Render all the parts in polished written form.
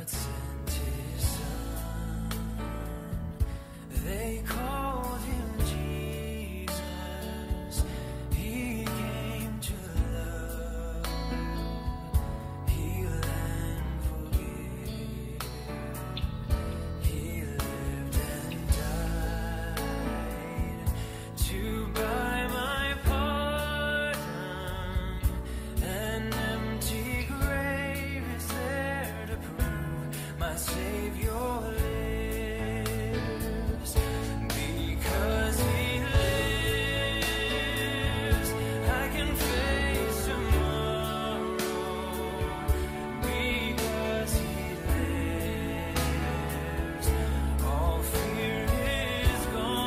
God sent his son. They called him Jesus. He came to love, heal and forgive. He lived and died to buy my pardon. An empty grave is there to prove my Savior lives. Because he lives, I can face tomorrow. Because he lives, all fear is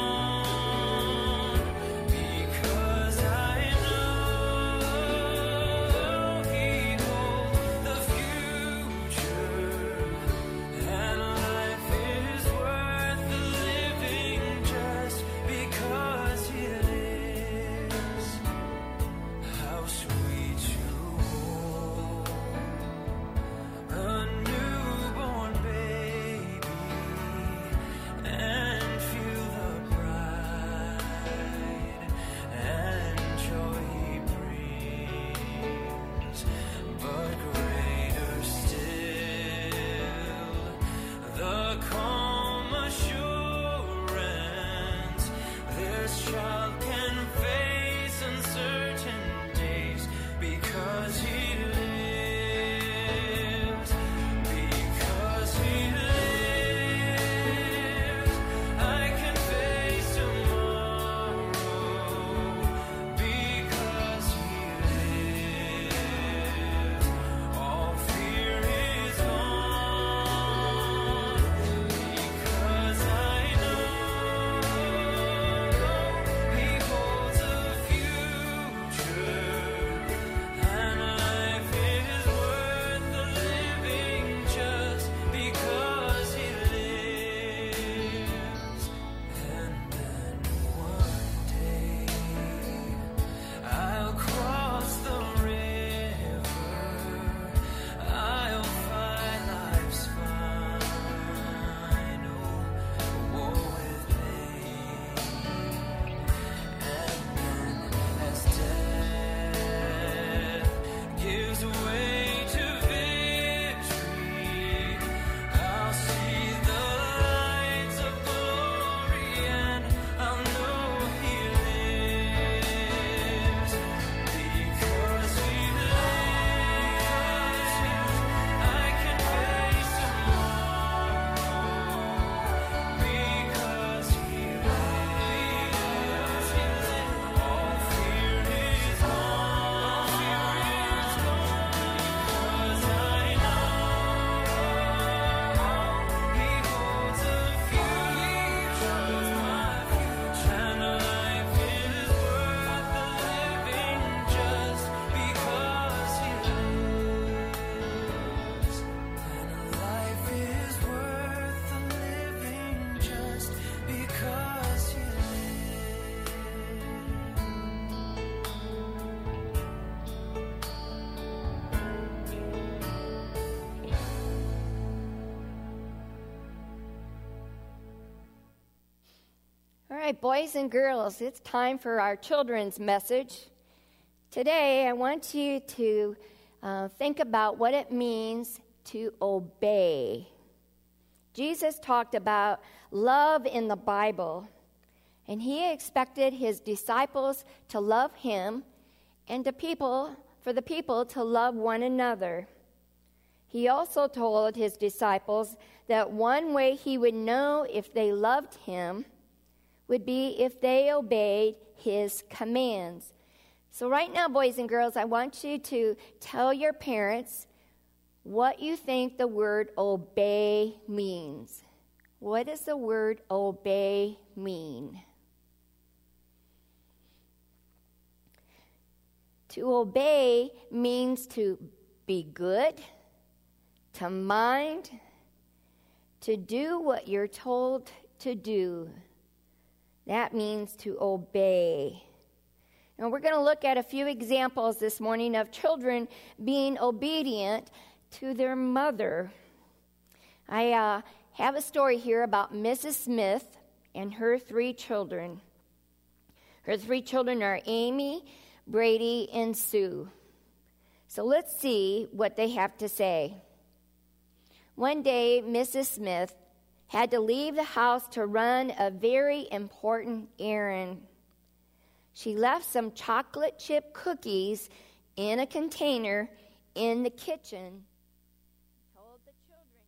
gone. Because I know he holds the future, and life is worth the living just because he lives. How sweet to hold a newborn baby and feel the pride and joy he brings. But greater still, the calm assurance this child can face uncertain days because he lives. Because he lives, I can face tomorrow. Because he lives, all fear is gone. Because I know he holds the future, and life is worth the living just because he lives. And then one day I'll cross the river, I'll find life's final war with pain. And then as death gives way to victory, I'll see the lights of glory, and I'll know he lives. Because he lives, I can face tomorrow. Because he lives, all fear is gone. Because I know he holds the future, and life is worth the living just because he lives. And life is worth the living just because he lives. All right, boys and girls, it's time for our children's message. Today, I want you to think about what it means to obey. Jesus talked about love in the Bible, and he expected his disciples to love him and for the people to love one another. He also told his disciples that one way he would know if they loved him would be if they obeyed his commands. So right now, boys and girls, I want you to tell your parents what you think the word obey means. What does the word obey mean? To obey means to be good, to mind, to do what you're told to do. That means to obey. And we're going to look at a few examples this morning of children being obedient to their mother. I have a story here about Mrs. Smith and her 3 children. Her 3 children are Amy, Brady, and Sue. So let's see what they have to say. One day, Mrs. Smith had to leave the house to run a very important errand. She left some chocolate chip cookies in a container in the kitchen. Told the children.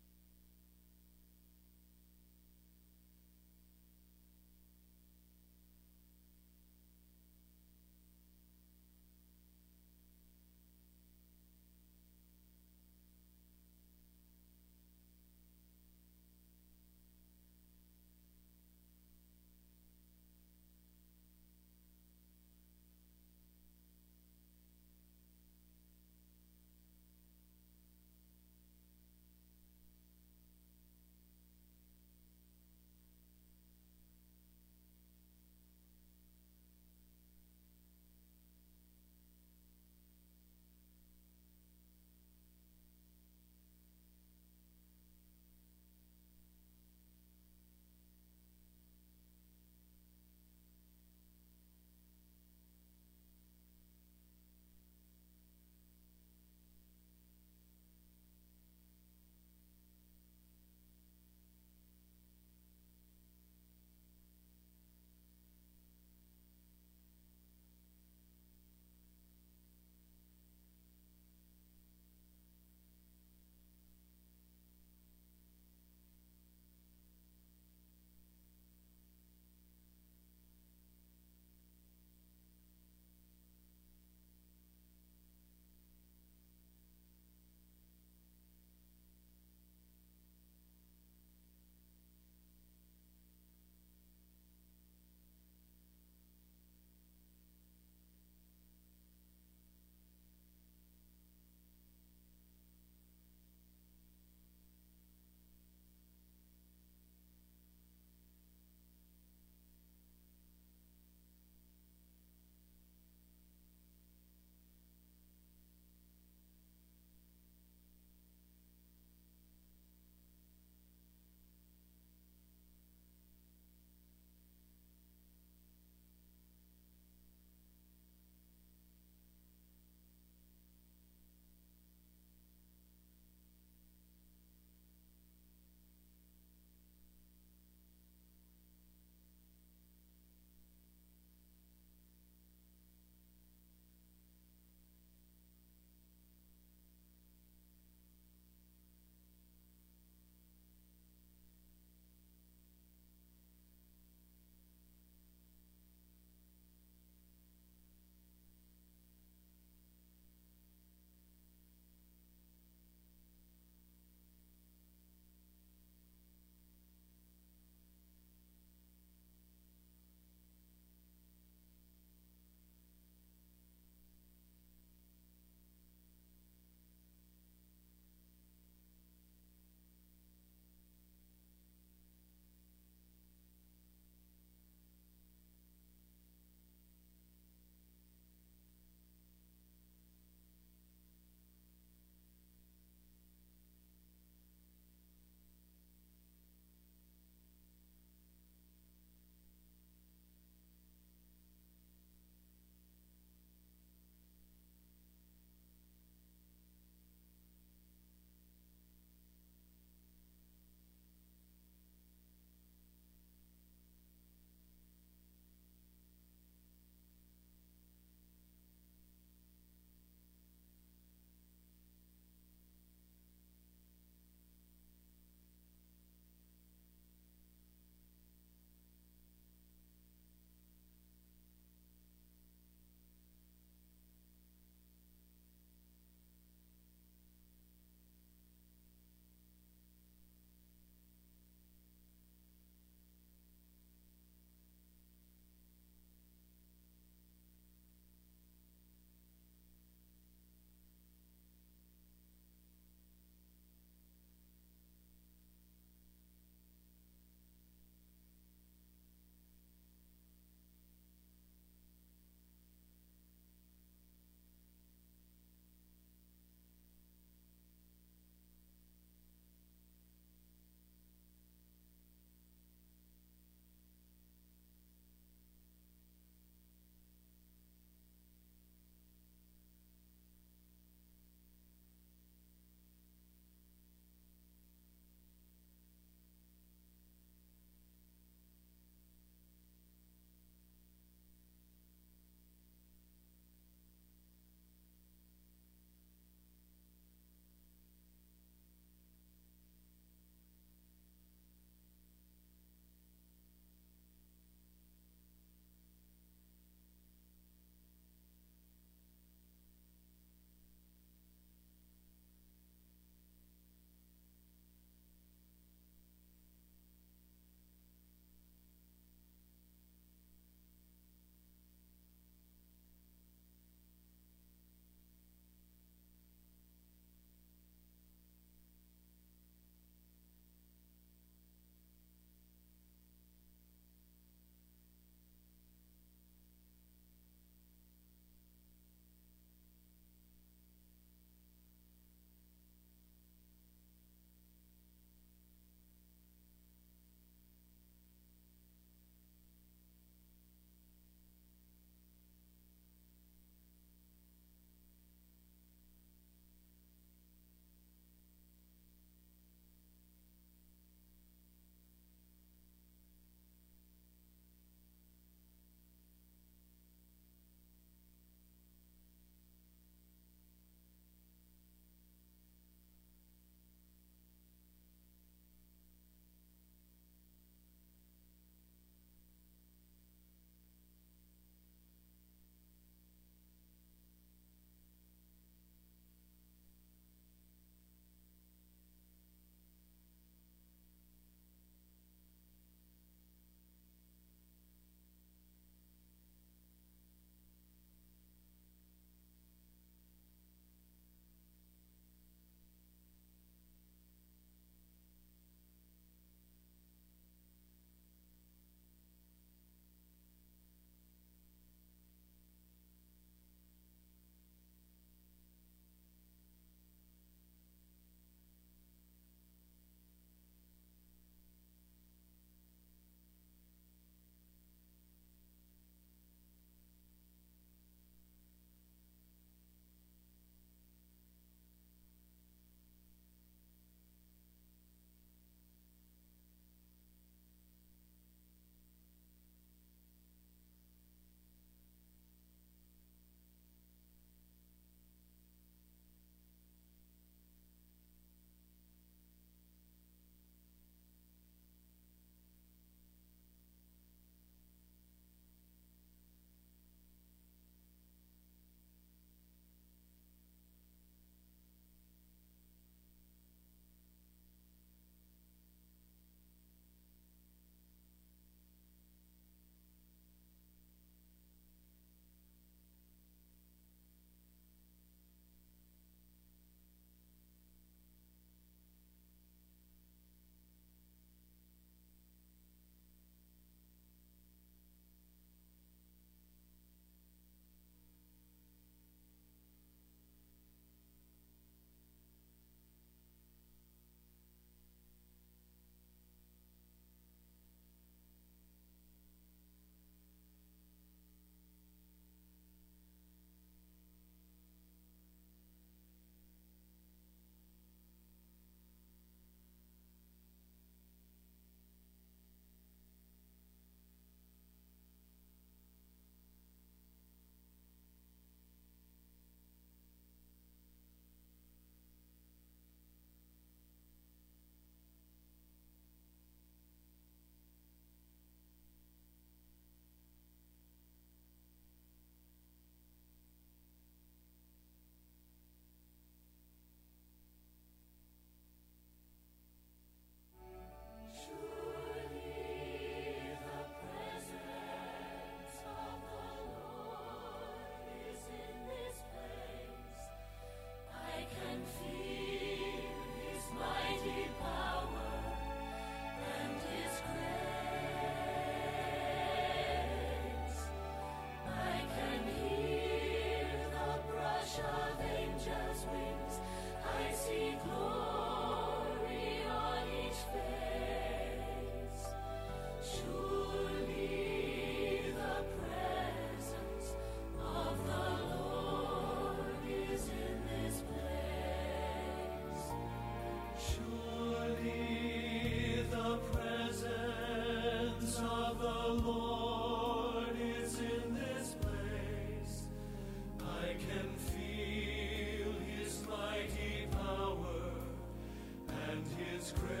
Lord is in this place. I can feel his mighty power and his grace.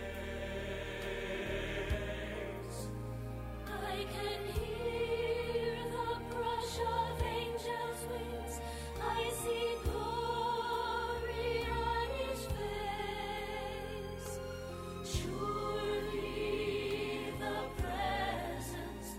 I can hear the brush of angels' wings. I see glory on his face. Surely the presence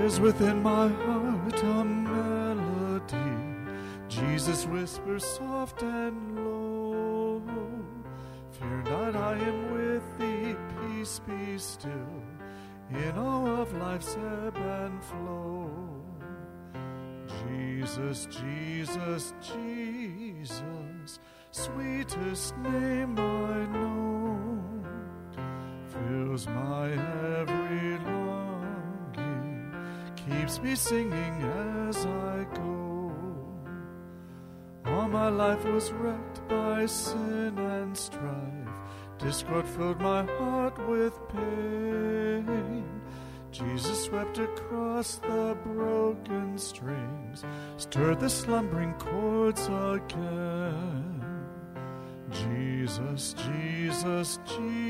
There's within my heart a melody. Jesus whispers soft and low. Fear not, I am with thee. Peace be still in all of life's ebb and flow. Jesus, Jesus, Jesus, sweetest name I know, fills my every longing, keeps me singing as I go. All my life was wrecked by sin and strife, discord filled my heart with pain. Jesus swept across the broken strings, stirred the slumbering chords again. Jesus, Jesus,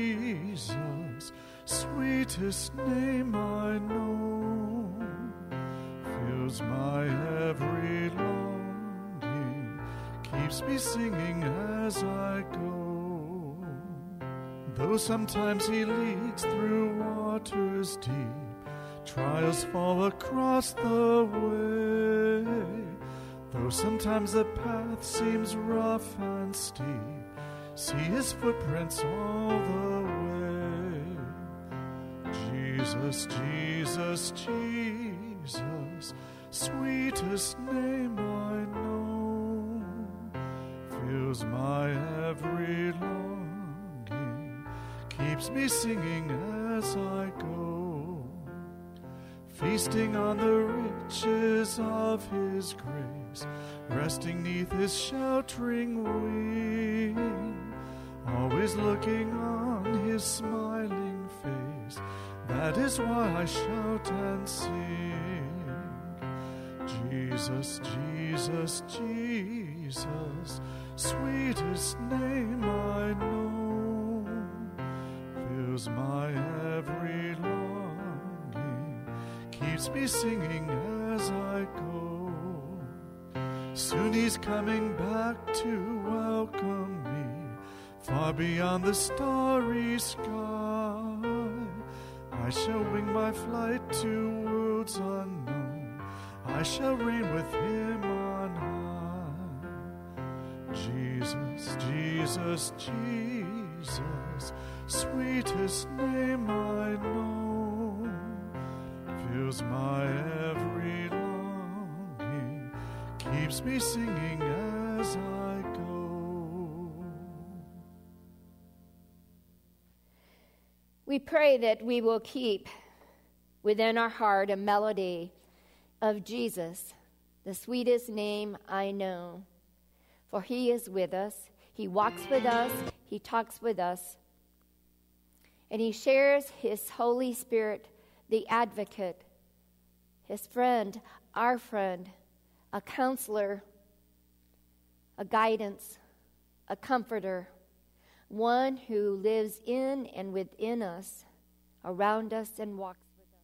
Jesus, sweetest name I know, fills my every longing, keeps me singing as I go. Though sometimes he leads through waters deep, trials fall across the way. Though sometimes the path seems rough and steep, see his footprints all the way. Jesus, Jesus, Jesus, sweetest name I know, fills my every longing, keeps me singing as I go. Feasting on the riches of his grace, resting neath his sheltering wing, always looking on his smiling face, that is why I shout and sing. Jesus, Jesus, Jesus, sweetest name I know, fills my every longing, keeps me singing as I go. Soon he's coming back to welcome me, far beyond the starry sky. I shall wing my flight to worlds unknown, I shall reign with him on high. Jesus, Jesus, Jesus, sweetest name I know, fills my every longing, keeps me singing as I go. We pray that we will keep within our heart a melody of Jesus, the sweetest name I know. For he is with us, he walks with us, he talks with us, and he shares his Holy Spirit, the advocate, his friend, our friend, a counselor, a guidance, a comforter, one who lives in and within us, around us, and walks with us.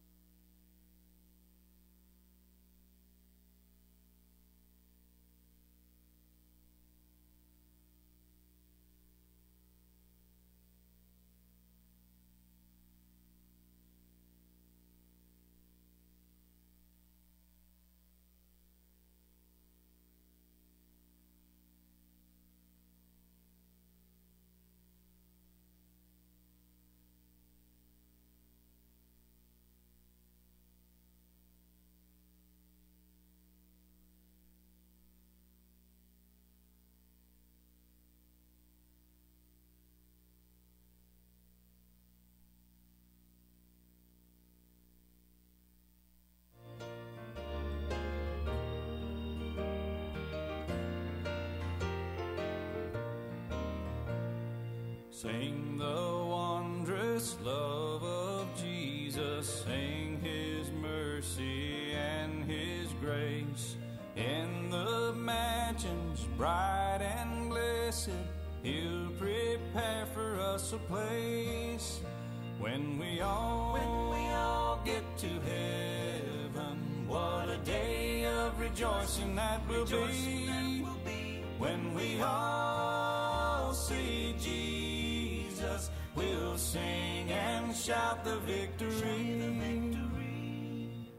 Sing the wondrous love of Jesus, sing his mercy and his grace. In the mansions bright and blessed, he'll prepare for us a place. When we all get to heaven, what a day of rejoicing that will be. When we all see Jesus, we'll sing and shout the victory.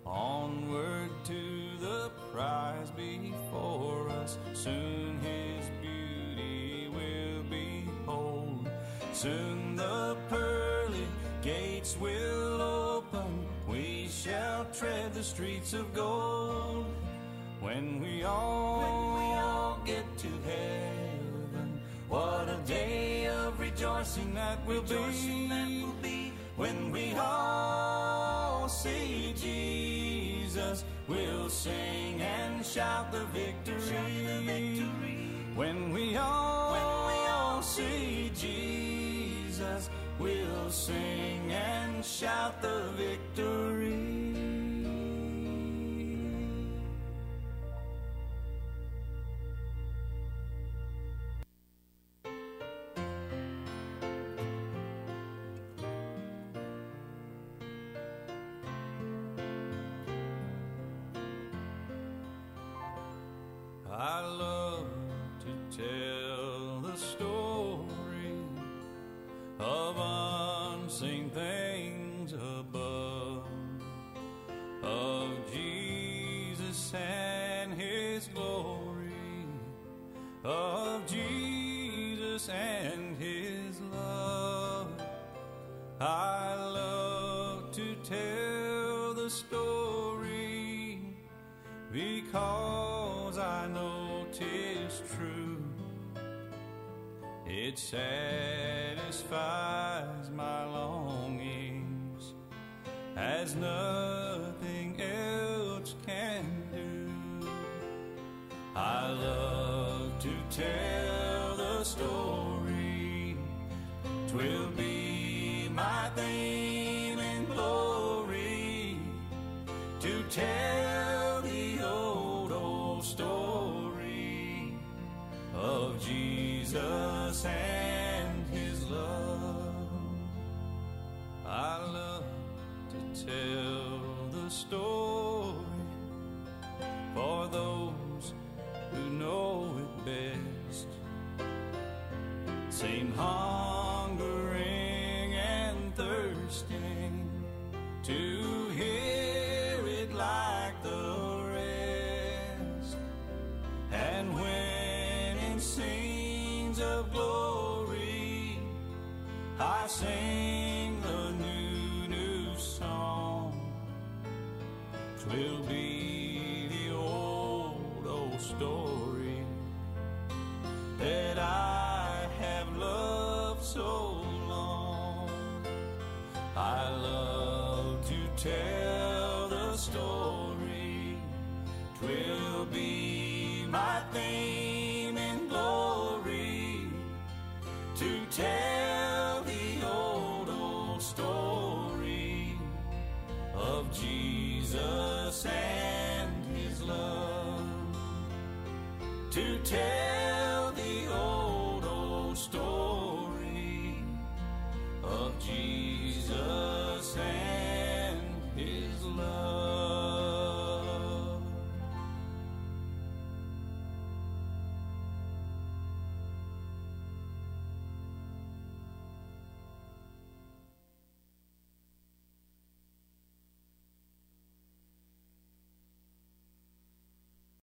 onward to the prize before us. Soon his beauty will behold. Soon the pearly gates will open. We shall tread the streets of gold. When we all get to heaven, what a day of rejoicing that will be. When we all see Jesus, we'll sing and shout the victory. When we all see Jesus, we'll sing and shout the victory. I love to tell the story of unseen things above, of Jesus and his glory, of Jesus and his love. I love to tell the story because I know 'tis true. It satisfies my longings as nothing else can do. I love to tell the story. 'Twill be my theme and glory to tell the old story of Jesus and his love. I love to tell the story for those who know it best, seem hungering and thirsting to hear it like the rest. And when in scenes of glory I sing the new song, 'twill be the old story that I have loved so long. I love to tell the story. 'Twill be my theme and glory to tell the old story of Jesus and his love. To tell